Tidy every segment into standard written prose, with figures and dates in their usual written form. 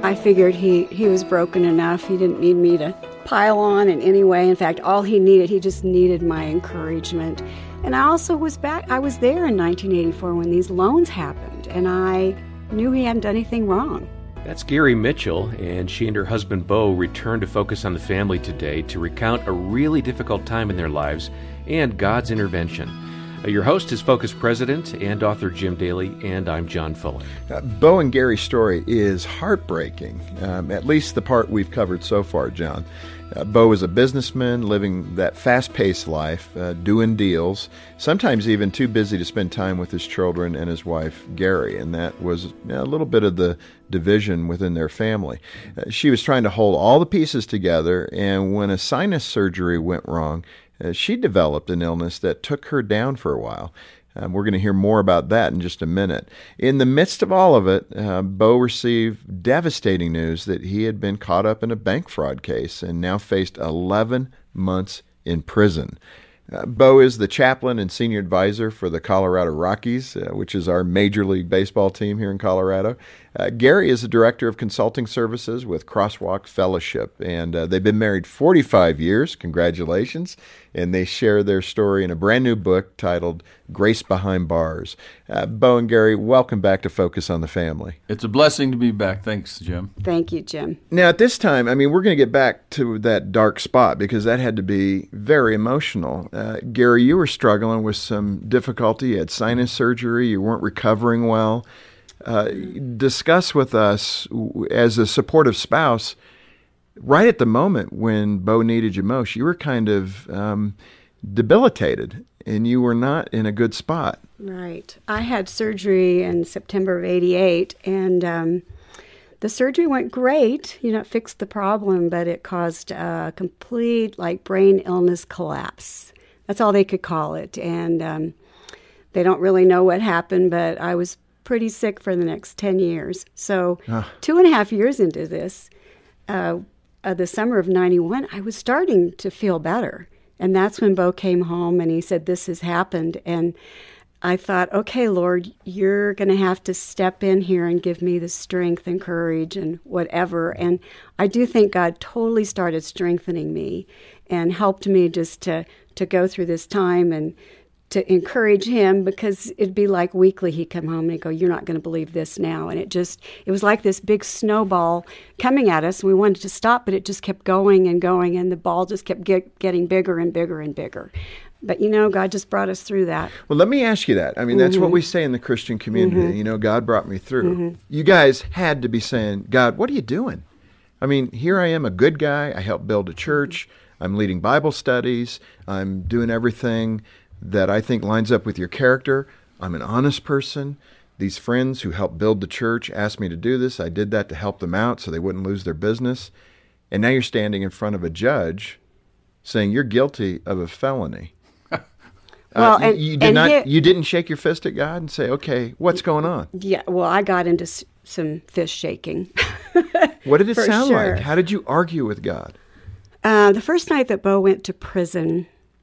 I figured he was broken enough. He didn't need me to pile on in any way. In fact, all he just needed my encouragement. And I also was there in 1984 when these loans happened, and I knew he hadn't done anything wrong. That's Gary Mitchell, and she and her husband Bo returned to Focus on the Family today to recount a really difficult time in their lives and God's intervention. Your host is Focus President and author Jim Daly, and I'm John Fuller. Bo and Gary's story is heartbreaking, at least the part we've covered so far, John. Bo was a businessman living that fast-paced life, doing deals, sometimes even too busy to spend time with his children and his wife, Gary, and that was a little bit of the division within their family. She was trying to hold all the pieces together, and when a sinus surgery went wrong, she developed an illness that took her down for a while. We're going to hear more about that in just a minute. In the midst of all of it, Bo received devastating news that he had been caught up in a bank fraud case and now faced 11 months in prison. Bo is the chaplain and senior advisor for the Colorado Rockies, which is our Major League Baseball team here in Colorado. Gary is the director of consulting services with Crosswalk Fellowship, and they've been married 45 years. Congratulations. And they share their story in a brand new book titled Grace Behind Bars. Bo and Gary, welcome back to Focus on the Family. It's a blessing to be back. Thanks, Jim. Thank you, Jim. Now, at this time, we're going to get back to that dark spot because that had to be very emotional. Gary, you were struggling with some difficulty. You had sinus surgery. You weren't recovering well. Discuss with us, as a supportive spouse, right at the moment when Bo needed you most, you were kind of debilitated and you were not in a good spot. Right. I had surgery in September of 88, and the surgery went great. It fixed the problem, but it caused a complete, brain illness collapse. That's all they could call it. And they don't really know what happened, but I was pretty sick for the next 10 years. So 2.5 years into this, the summer of 91, I was starting to feel better. And that's when Bo came home and he said, this has happened. And I thought, okay, Lord, you're going to have to step in here and give me the strength and courage and whatever. And I do think God totally started strengthening me and helped me just to go through this time and to encourage him, because it'd be like weekly he'd come home and he'd go, you're not going to believe this now. And it was like this big snowball coming at us. We wanted to stop, but it just kept going and going, and the ball just kept getting bigger and bigger and bigger. But, God just brought us through that. Well, let me ask you that. That's what we say in the Christian community. God brought me through. You guys had to be saying, God, what are you doing? Here I am, a good guy. I helped build a church. I'm leading Bible studies. I'm doing everything that I think lines up with your character. I'm an honest person. These friends who helped build the church asked me to do this. I did that to help them out so they wouldn't lose their business. And now you're standing in front of a judge saying you're guilty of a felony. Well, you didn't shake your fist at God and say, okay, what's going on? Yeah, well, I got into some fist shaking. What did it sound like? How did you argue with God? The first night that Bo went to prison,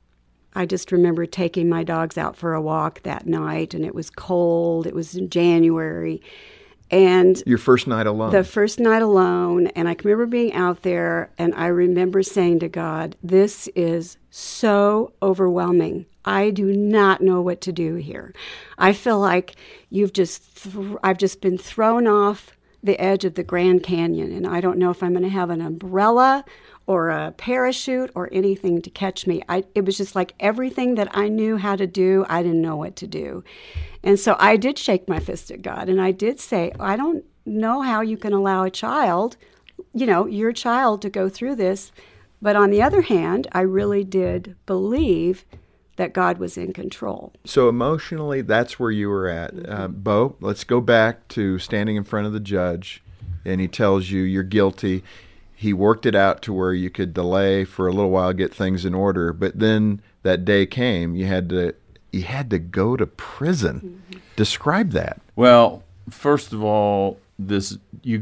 I just remember taking my dogs out for a walk that night, and it was cold. It was in January. And your first night alone? The first night alone. And I can remember being out there, and I remember saying to God, this is so overwhelming. I do not know what to do here. I feel like I've just been thrown off the edge of the Grand Canyon, and I don't know if I'm going to have an umbrella or a parachute or anything to catch me. It was just like everything that I knew how to do, I didn't know what to do. And so I did shake my fist at God, and I did say, I don't know how you can allow a child, your child, to go through this. But on the other hand, I really did believe that God was in control. So emotionally, that's where you were at. Bo, let's go back to standing in front of the judge, and he tells you you're guilty. He worked it out to where you could delay for a little while, get things in order, but then that day came. You had to go to prison. Mm-hmm. Describe that. Well, first of all, this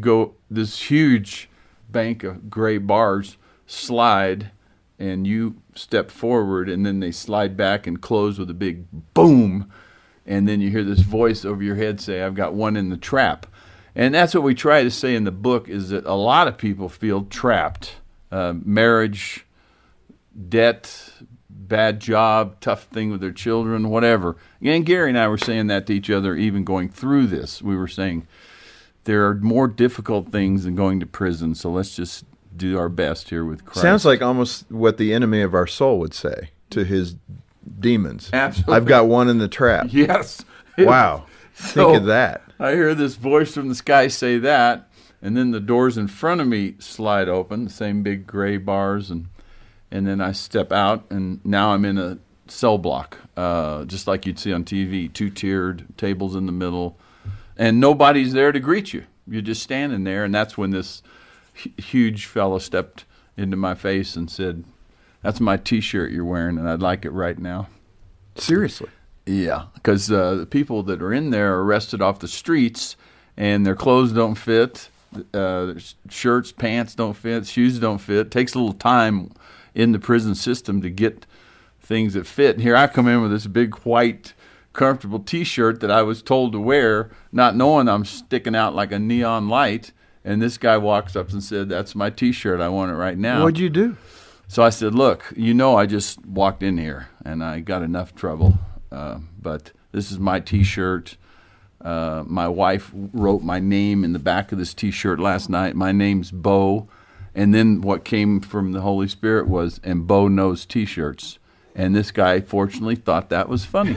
huge bank of gray bars slide, and you step forward, and then they slide back and close with a big boom, and then you hear this voice over your head say, I've got one in the trap. And that's what we try to say in the book, is that a lot of people feel trapped. Marriage, debt, bad job, tough thing with their children, whatever. And Gary and I were saying that to each other even going through this. We were saying there are more difficult things than going to prison, so let's just do our best here with Christ. Sounds like almost what the enemy of our soul would say to his demons. Absolutely. I've got one in the trap. Yes. Wow. Think of that. I hear this voice from the sky say that, and then the doors in front of me slide open, the same big gray bars, and then I step out, and now I'm in a cell block, just like you'd see on TV, 2-tiered, tables in the middle, and nobody's there to greet you. You're just standing there, and that's when this huge fellow stepped into my face and said, "That's my T-shirt you're wearing, and I'd like it right now." Seriously? Yeah, because the people that are in there are arrested off the streets, and their clothes don't fit, their shirts, pants don't fit, shoes don't fit. It takes a little time in the prison system to get things that fit. And here I come in with this big white comfortable T-shirt that I was told to wear, not knowing I'm sticking out like a neon light. And this guy walks up and said, "That's my T-shirt. I want it right now." What'd you do? So I said, "Look, I just walked in here and I got enough trouble, but this is my T-shirt. My wife wrote my name in the back of this T-shirt last night. My name's Bo." And then what came from the Holy Spirit was, "And Bo knows T-shirts." And this guy, fortunately, thought that was funny.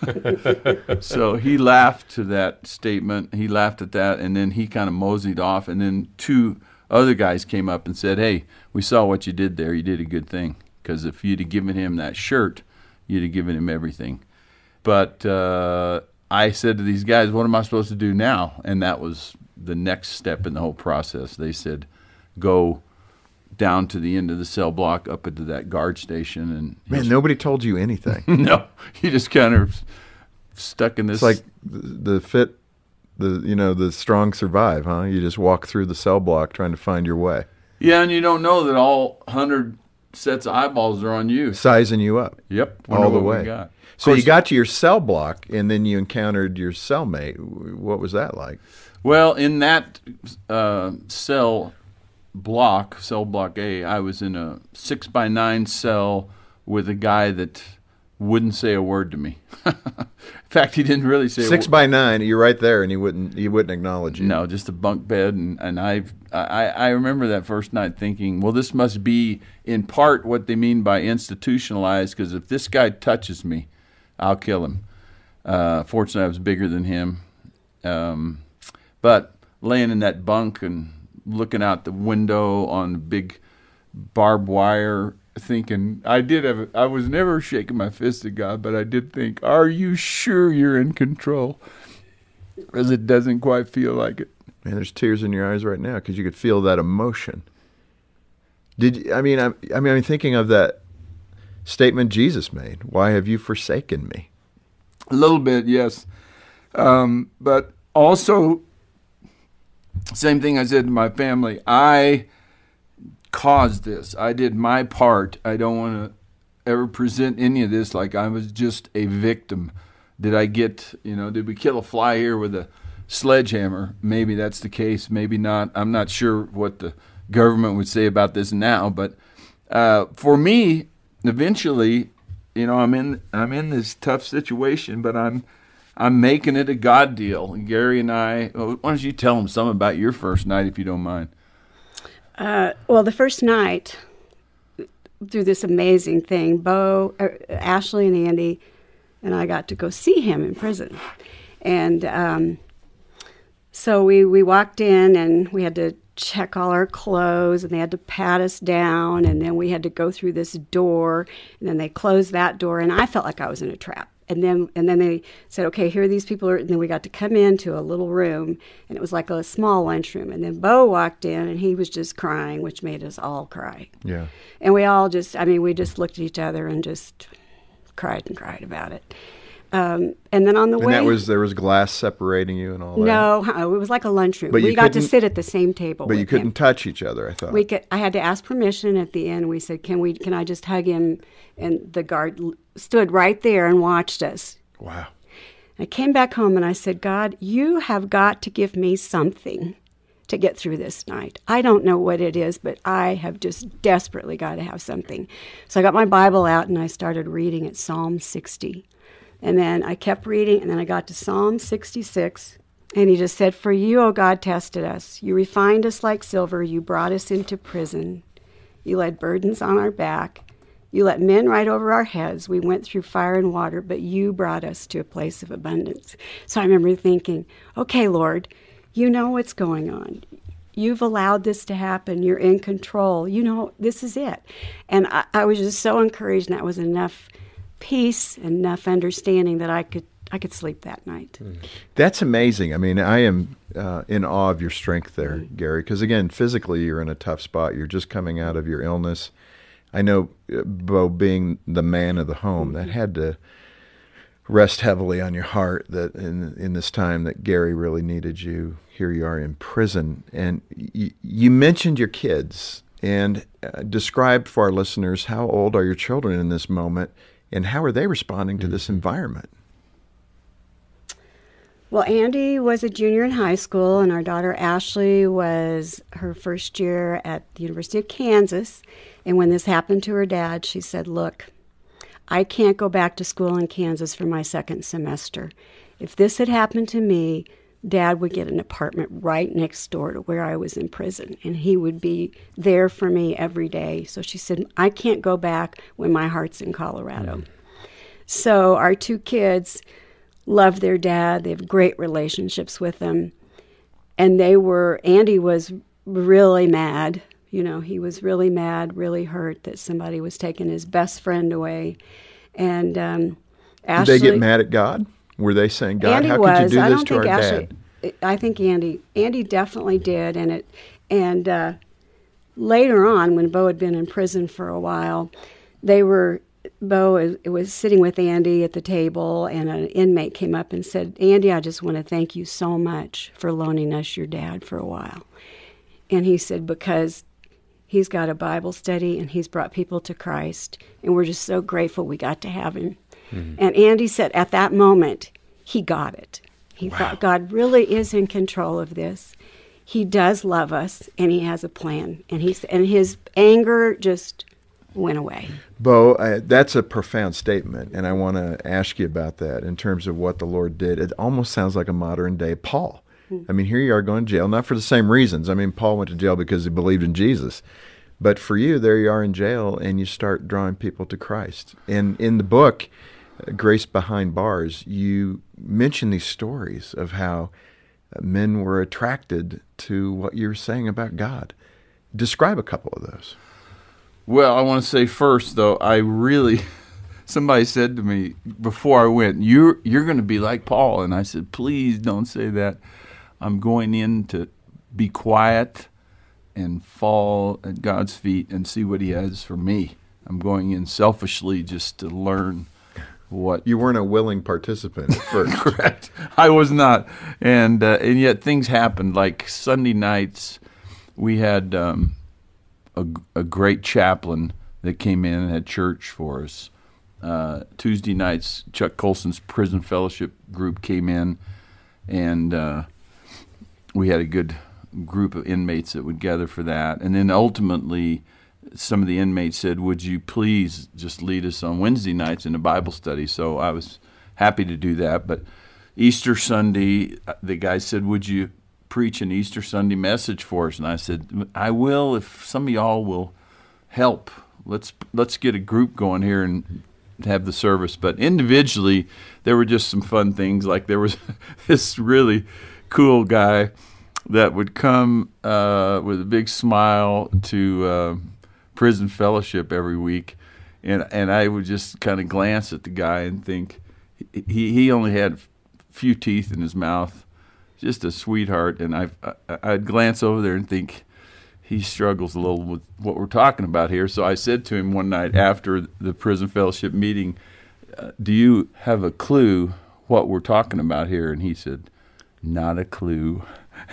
So he laughed to that statement. He laughed at that, and then he kind of moseyed off. And then 2 other guys came up and said, "Hey, we saw what you did there. You did a good thing. Because if you'd have given him that shirt, you'd have given him everything." But I said to these guys, "What am I supposed to do now?" And that was the next step in the whole process. They said, "Go down to the end of the cell block up into that guard station." And Man, nobody told you anything. no, you just kind of stuck in this. It's like the strong survive, huh? You just walk through the cell block trying to find your way. Yeah, and you don't know that all 100 sets of eyeballs are on you. Sizing you up. Yep. All the what way. we got. So you got to your cell block, and then you encountered your cellmate. What was that like? Well, in that cell block A, I was in a 6x9 cell with a guy that wouldn't say a word to me. In fact, he didn't really say 6x9. You're right there, and he wouldn't acknowledge you. No, just a bunk bed, and I remember that first night thinking, well, this must be in part what they mean by institutionalized, because if this guy touches me, I'll kill him. Fortunately, I was bigger than him, but laying in that bunk and looking out the window on the big barbed wire, thinking, I was never shaking my fist at God, but I did think, are you sure you're in control? Because it doesn't quite feel like it. Man, there's tears in your eyes right now because you could feel that emotion. I'm thinking of that statement Jesus made. Why have you forsaken me? A little bit, yes. But also, same thing I said to my family. I caused this. I did my part. I don't want to ever present any of this like I was just a victim. Did we kill a fly here with a sledgehammer? Maybe that's the case. Maybe not. I'm not sure what the government would say about this now. But for me, eventually, I'm in this tough situation, but I'm making it a God deal. And Gary and I, why don't you tell them something about your first night, if you don't mind? Well, the first night, through this amazing thing, Ashley and Andy and I got to go see him in prison. And so we walked in, and we had to check all our clothes, and they had to pat us down, and then we had to go through this door, and then they closed that door, and I felt like I was in a trap. And then they said, okay, here these people are, and then we got to come into a little room, and it was like a small lunchroom. And then Bo walked in, and he was just crying, which made us all cry. Yeah. And we all we just looked at each other and just cried and cried about it. And then on the way... And there was glass separating you and all that? No, it was like a lunchroom. We got to sit at the same table. But you couldn't touch each other, I thought. I had to ask permission at the end. We said, can I just hug him? And the guard stood right there and watched us. Wow. I came back home and I said, God, you have got to give me something to get through this night. I don't know what it is, but I have just desperately got to have something. So I got my Bible out and I started reading at Psalm 60. And then I kept reading, and then I got to Psalm 66. And he just said, for you, O God, tested us. You refined us like silver. You brought us into prison. You laid burdens on our back. You let men ride over our heads. We went through fire and water, but you brought us to a place of abundance. So I remember thinking, okay, Lord, you know what's going on. You've allowed this to happen. You're in control. You know, this is it. And I was just so encouraged, and that was enough peace, enough understanding that I could sleep that night. That's amazing. I mean, I am in awe of your strength there, Gary, because, again, physically you're in a tough spot. You're just coming out of your illness. I know, Bo, being the man of the home, that had to rest heavily on your heart that in this time that Gary really needed you. Here you are in prison. And you mentioned your kids, and described for our listeners, how old are your children in this moment, and how are they responding to this environment? Well, Andy was a junior in high school, and our daughter Ashley was her first year at the University of Kansas. And when this happened to her dad, she said, look, I can't go back to school in Kansas for my second semester. If this had happened to me, Dad would get an apartment right next door to where I was in prison, and he would be there for me every day. So she said, I can't go back when my heart's in Colorado. Mm-hmm. So our two kids love their dad. They have great relationships with him. And Andy was really mad. You know, he was really mad, really hurt that somebody was taking his best friend away. And Ashley... Did they get mad at God? Were they saying, God, Andy how was. could you do I this don't to our think Ashley, dad? I think Andy definitely did. And later on, when Bo had been in prison for a while, Bo was sitting with Andy at the table, and an inmate came up and said, Andy, I just want to thank you so much for loaning us your dad for a while. And he said, because he's got a Bible study and he's brought people to Christ, and we're just so grateful we got to have him. Mm-hmm. And Andy said at that moment, he got it. He thought God really is in control of this. He does love us, and he has a plan. And his anger just went away. Bo, that's a profound statement, and I want to ask you about that in terms of what the Lord did. It almost sounds like a modern-day Paul. Mm-hmm. I mean, here you are going to jail, not for the same reasons. I mean, Paul went to jail because he believed in Jesus. But for you, there you are in jail, and you start drawing people to Christ. And in the book, Grace Behind Bars, you mention these stories of how men were attracted to what you were saying about God. Describe a couple of those. Well, I want to say first, though, somebody said to me before I went, you're going to be like Paul. And I said, please don't say that. I'm going in to be quiet and fall at God's feet and see what he has for me. I'm going in selfishly just to learn what. You weren't a willing participant at first. Correct. I was not. And yet things happened. Like Sunday nights, we had a great chaplain that came in and had church for us. Tuesday nights, Chuck Colson's prison fellowship group came in, and we had a good group of inmates that would gather for that. And then ultimately, some of the inmates said, would you please just lead us on Wednesday nights in a Bible study? So I was happy to do that. But Easter Sunday, the guy said, would you preach an Easter Sunday message for us? And I said, I will if some of y'all will help. Let's get a group going here and have the service. But individually, there were just some fun things. Like there was this really cool guy that would come with a big smile to prison fellowship every week, and I would just kind of glance at the guy and think he only had a few teeth in his mouth, just a sweetheart. And I'd glance over there and think he struggles a little with what we're talking about here. So I said to him one night after the prison fellowship meeting, do you have a clue what we're talking about here? And he said, not a clue.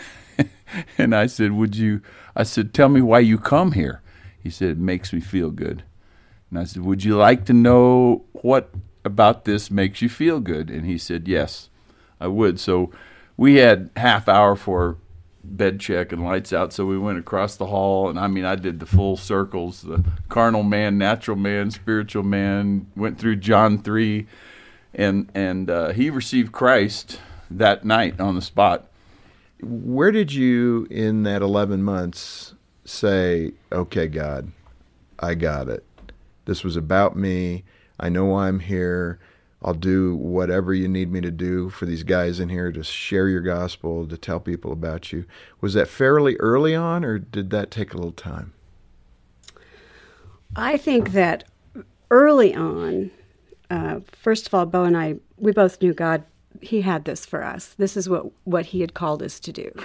And I said, tell me why you come here. He said, it makes me feel good. And I said, would you like to know what about this makes you feel good? And he said, yes. I would. So we had half hour for bed check and lights out, so we went across the hall, and I did the full circles, the carnal man, natural man, spiritual man, went through John 3, and he received Christ that night on the spot. Where did you, in that 11 months, say, okay, God, I got it. This was about me. I know why I'm here. I'll do whatever you need me to do for these guys in here to share your gospel, to tell people about you. Was that fairly early on, or did that take a little time? I think that early on, first of all, Bo and I, we both knew God, he had this for us. This is what he had called us to do.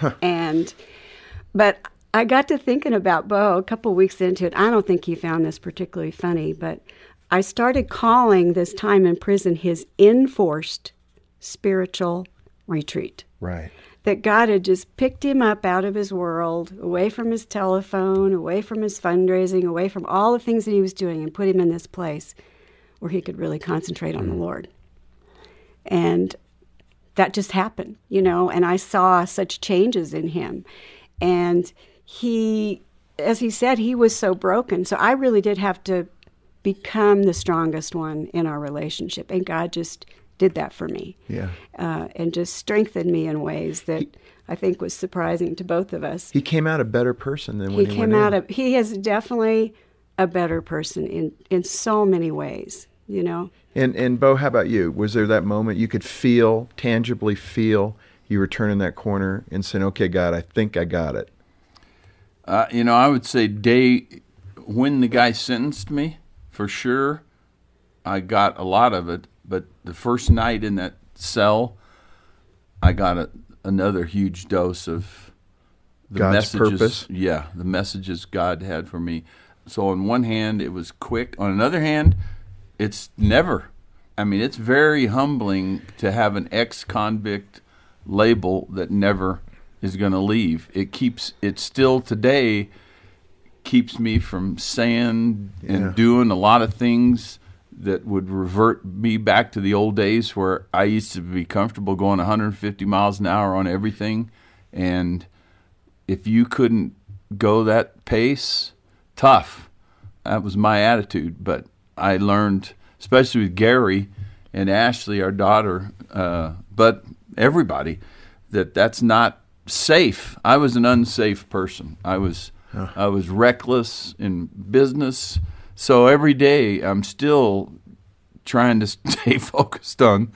But I got to thinking about Bo a couple weeks into it. I don't think he found this particularly funny, but I started calling this time in prison his enforced spiritual retreat. Right. That God had just picked him up out of his world, away from his telephone, away from his fundraising, away from all the things that he was doing, and put him in this place where he could really concentrate on the Lord. And that just happened, and I saw such changes in him. And he, as he said, he was so broken. So I really did have to become the strongest one in our relationship. And God just did that for me. Yeah. And just strengthened me in ways that I think was surprising to both of us. He came out a better person than when he went in. He is definitely a better person in so many ways, And Bo, how about you? Was there that moment you could tangibly feel you were turning that corner and saying, okay, God, I think I got it? I would say when the guy sentenced me, for sure, I got a lot of it. But the first night in that cell, I got another huge dose of the God's messages. Purpose. Yeah, the messages God had for me. So on one hand, it was quick. On another hand, it's never. It's very humbling to have an ex-convict label that never is going to leave. It still today keeps me from saying and doing a lot of things that would revert me back to the old days where I used to be comfortable going 150 miles an hour on everything. And if you couldn't go that pace, tough. That was my attitude. But I learned, especially with Gary and Ashley, our daughter, but everybody, that's not safe. I was an unsafe person. I was reckless in business. So every day I'm still trying to stay focused on,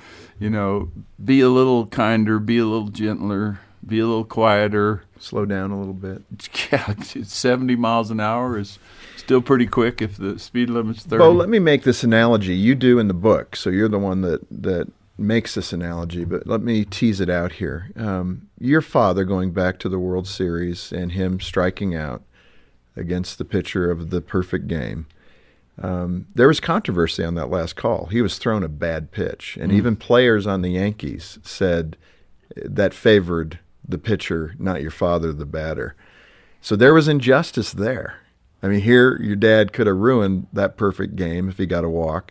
be a little kinder, be a little gentler, be a little quieter. Slow down a little bit. Yeah, 70 miles an hour is still pretty quick if the speed limit's 30. Bo, let me make this analogy. You do in the book, so you're the one that makes this analogy, but let me tease it out here. Your father going back to the World Series and him striking out against the pitcher of the perfect game. There was controversy on that last call. He was thrown a bad pitch, and even players on the Yankees said that favored the pitcher, not your father, the batter. So there was injustice there. Here your dad could have ruined that perfect game if he got a walk,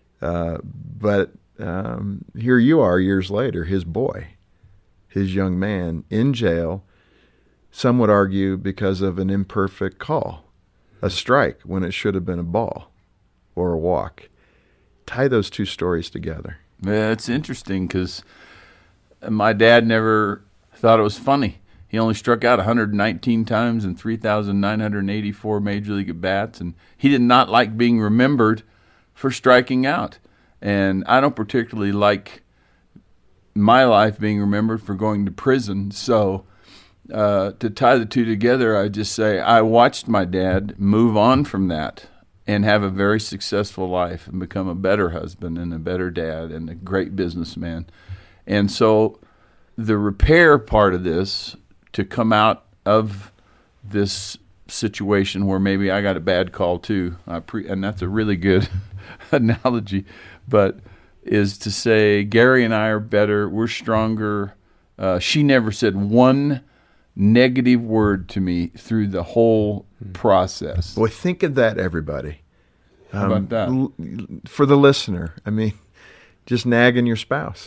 but here you are years later, his boy, his young man, in jail, some would argue because of an imperfect call, a strike when it should have been a ball or a walk. Tie those two stories together. Yeah, it's interesting because my dad never thought it was funny. He only struck out 119 times in 3,984 Major League at-bats, and he did not like being remembered for striking out. And I don't particularly like my life being remembered for going to prison. So to tie the two together, I just say I watched my dad move on from that and have a very successful life and become a better husband and a better dad and a great businessman. And so the repair part of this, to come out of this situation where maybe I got a bad call too, and that's a really good analogy, but is to say Gary and I are better, we're stronger. She never said one negative word to me through the whole process. Boy, think of that, everybody. How about that? For the listener, just nagging your spouse.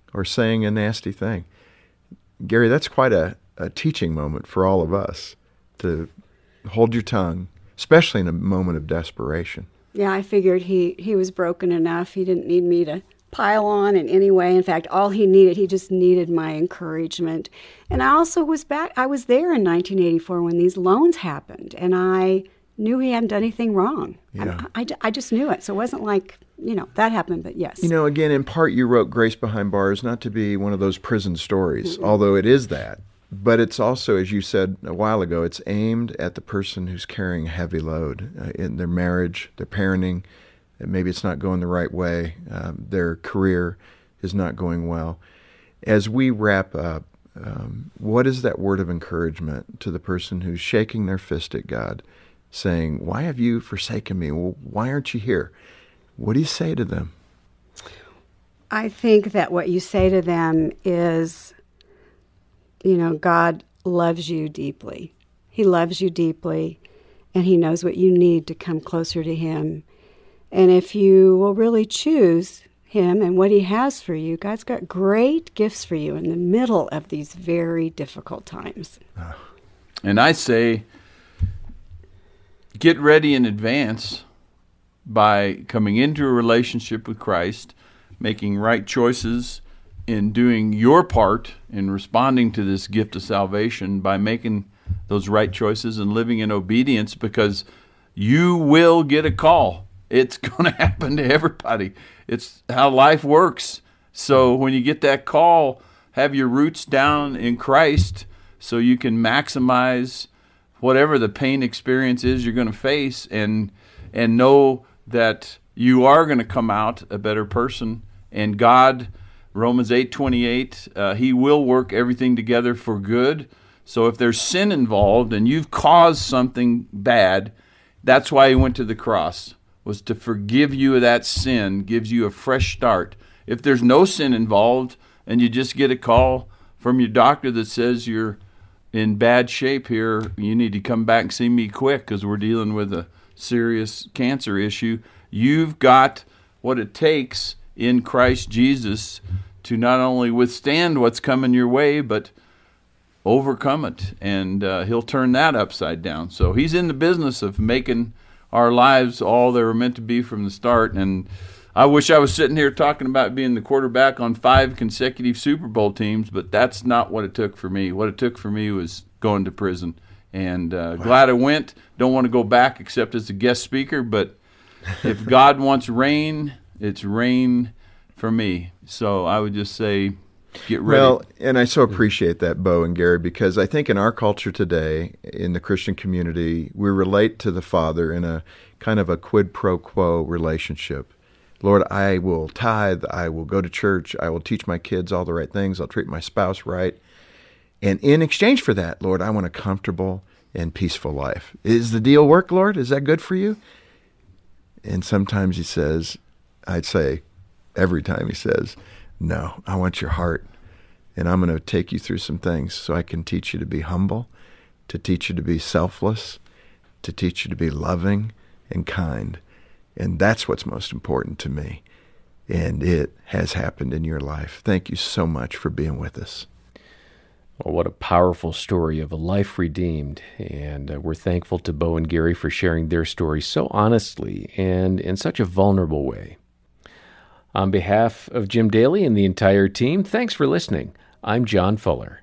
or saying a nasty thing. Gary, that's quite a teaching moment for all of us, to hold your tongue, especially in a moment of desperation. Yeah, I figured he was broken enough. He didn't need me to pile on in any way. In fact, all he just needed my encouragement. And I also was there in 1984 when these loans happened, and I knew he hadn't done anything wrong. Yeah. I just knew it. So it wasn't like, that happened, but yes. Again, in part you wrote Grace Behind Bars not to be one of those prison stories, although it is that. But it's also, as you said a while ago, it's aimed at the person who's carrying a heavy load in their marriage, their parenting. Maybe it's not going the right way. Their career is not going well. As we wrap up, what is that word of encouragement to the person who's shaking their fist at God, saying, "Why have you forsaken me? Well, why aren't you here?" What do you say to them? I think that what you say to them is, God loves you deeply. He loves you deeply, and He knows what you need to come closer to Him. And if you will really choose Him and what He has for you, God's got great gifts for you in the middle of these very difficult times. And I say, get ready in advance by coming into a relationship with Christ, making right choices, in doing your part in responding to this gift of salvation by making those right choices and living in obedience, because you will get a call. It's going to happen to everybody. It's how life works. So when you get that call, have your roots down in Christ so you can maximize whatever the pain experience is you're going to face, and know that you are going to come out a better person. And God, Romans 8:28, He will work everything together for good. So if there's sin involved and you've caused something bad, that's why He went to the cross, was to forgive you of that sin, gives you a fresh start. If there's no sin involved and you just get a call from your doctor that says you're in bad shape here, you need to come back and see me quick because we're dealing with a serious cancer issue, you've got what it takes in Christ Jesus to not only withstand what's coming your way, but overcome it. And He'll turn that upside down. So He's in the business of making our lives all they were meant to be from the start. And I wish I was sitting here talking about being the quarterback on 5 consecutive Super Bowl teams, but that's not what it took for me. What it took for me was going to prison. And glad I went. Don't want to go back except as a guest speaker, but if God wants rain, it's rain for me. So I would just say, get ready. Well, and I so appreciate that, Bo and Gary, because I think in our culture today, in the Christian community, we relate to the Father in a kind of a quid pro quo relationship. Lord, I will tithe, I will go to church, I will teach my kids all the right things, I'll treat my spouse right. And in exchange for that, Lord, I want a comfortable and peaceful life. Is the deal work, Lord? Is that good for you? And sometimes He says, I'd say every time He says, no, I want your heart. And I'm going to take you through some things so I can teach you to be humble, to teach you to be selfless, to teach you to be loving and kind. And that's what's most important to me. And it has happened in your life. Thank you so much for being with us. Well, what a powerful story of a life redeemed. And we're thankful to Bo and Gary for sharing their story so honestly and in such a vulnerable way. On behalf of Jim Daly and the entire team, thanks for listening. I'm John Fuller.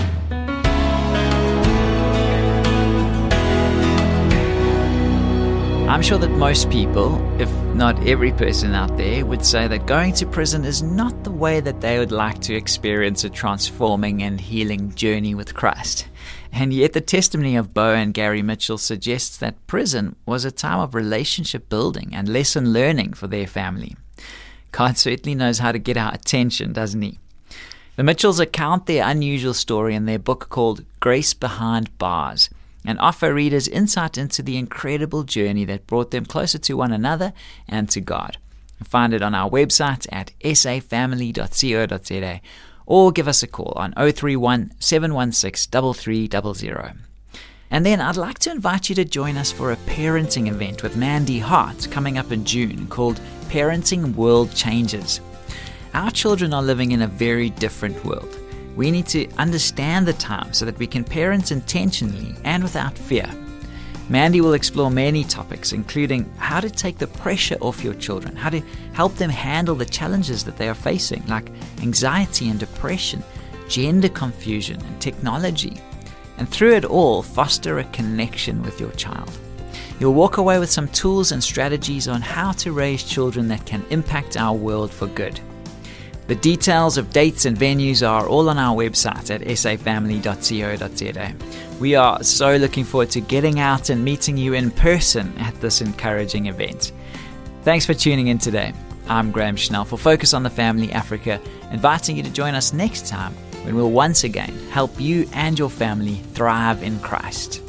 I'm sure that most people, if not every person out there, would say that going to prison is not the way that they would like to experience a transforming and healing journey with Christ. And yet the testimony of Bo and Gary Mitchell suggests that prison was a time of relationship building and lesson learning for their family. God certainly knows how to get our attention, doesn't He? The Mitchells account their unusual story in their book called Grace Behind Bars, and offer readers insight into the incredible journey that brought them closer to one another and to God. Find it on our website at safamily.co.za or give us a call on 031 716 3300. And then I'd like to invite you to join us for a parenting event with Mandy Hart coming up in June called Parenting World Changes. Our children are living in a very different world. We need to understand the times so that we can parent intentionally and without fear. Mandy will explore many topics, including how to take the pressure off your children, how to help them handle the challenges that they are facing, like anxiety and depression, gender confusion and technology. And through it all, foster a connection with your child. You'll walk away with some tools and strategies on how to raise children that can impact our world for good. The details of dates and venues are all on our website at safamily.co.za. We are so looking forward to getting out and meeting you in person at this encouraging event. Thanks for tuning in today. I'm Graham Schnell for Focus on the Family Africa, inviting you to join us next time when we'll once again help you and your family thrive in Christ.